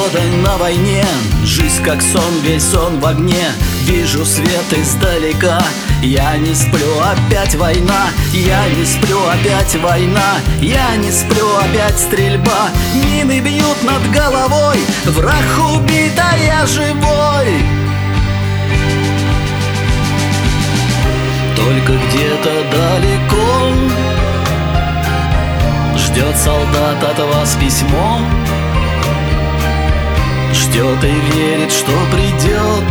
года на войне. Жизнь как сон, весь сон в огне. Вижу свет издалека. Я не сплю, опять война. Я не сплю, опять война. Я не сплю, опять стрельба. Мины бьют над головой. Враг убит, а я живой. Только где-то далеко ждет солдат от вас письмо. Ждет и верит, что придет.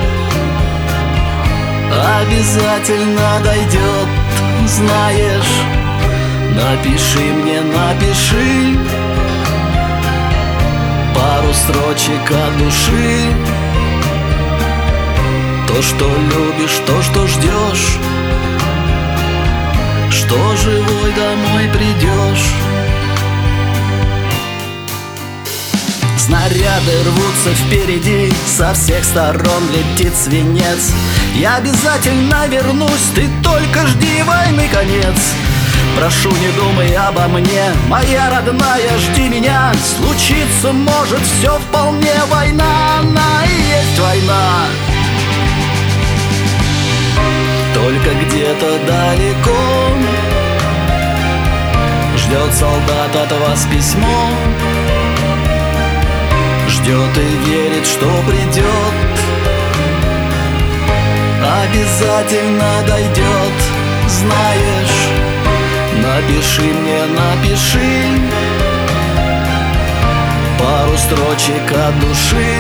Обязательно дойдет. Знаешь, напиши мне, напиши пару строчек от души. То, что любишь, то, что ждешь, что живой домой придешь. Снаряды рвутся впереди, со всех сторон летит свинец. Я обязательно вернусь, ты только жди войны конец. Прошу, не думай обо мне, моя родная, жди меня. Случиться может все вполне, война, она и есть война. Только где-то далеко ждет солдат от вас письмо. Ждет и верит, что придет. Обязательно дойдет. Знаешь, напиши мне, напиши пару строчек от души.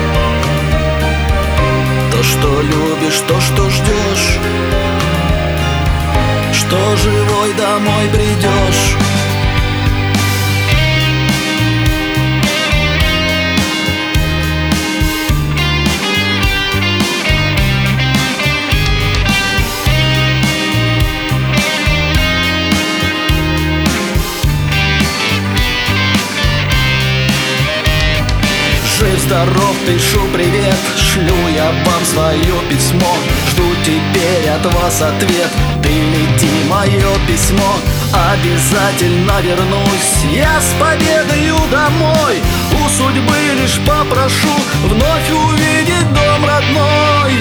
То, что любишь, то, что ждешь, что живой домой придешь. Жив-здоров, пишу привет, шлю я вам свое письмо. Жду теперь от вас ответ, прилети мое письмо. Обязательно вернусь я с победою домой. У судьбы лишь попрошу вновь увидеть дом родной.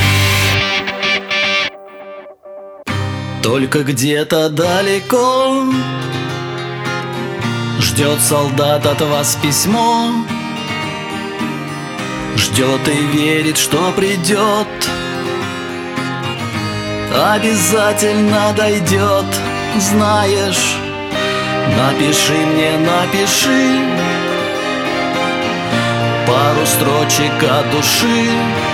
Только где-то далеко ждет солдат от вас письмо. Ждет и верит, что придет. Обязательно дойдет. Знаешь, напиши мне, напиши пару строчек от души.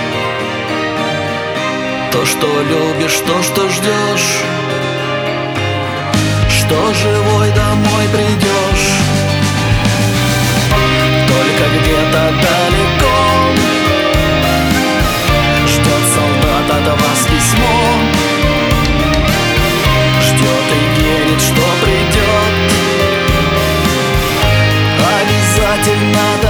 То, что любишь, то, что ждешь, что живой домой придешь. Только где-то далеко ждет солдат от вас письмо. Ждет и верит, что придет. Обязательно